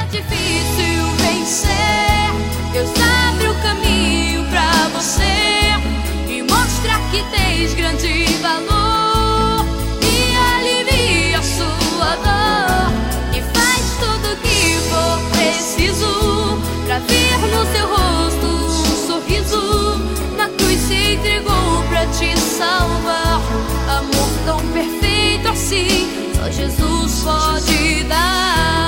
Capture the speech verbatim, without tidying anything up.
difícil vencer, Deus abre o caminho pra você e mostra que tens grande valor e alivia a sua dor e faz tudo que for preciso pra ver no seu rosto um sorriso. Na cruz se entregou pra te salvar, amor tão perfeito assim só Jesus pode dar.